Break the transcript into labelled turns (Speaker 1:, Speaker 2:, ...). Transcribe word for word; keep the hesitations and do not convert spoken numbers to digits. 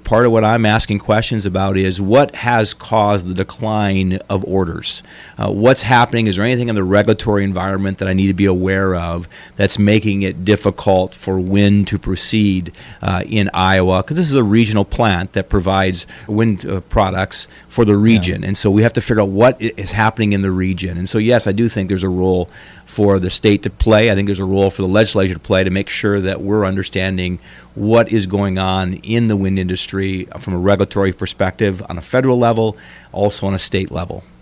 Speaker 1: part of what I'm asking questions about is what has caused the decline of orders? Uh, what's happening? Is there anything in the regulatory environment that I need to be aware of that's making it difficult for wind to proceed uh, in Iowa? Because this is a regional plant that provides wind uh, products for the region. Yeah. And so we have to figure out what is happening in the region. And so, yes, I do think there's a role for the state to play. I think there's a role for the legislature to play to make sure that we're understanding what is going on in the wind industry from a regulatory perspective on a federal level, also on a state level.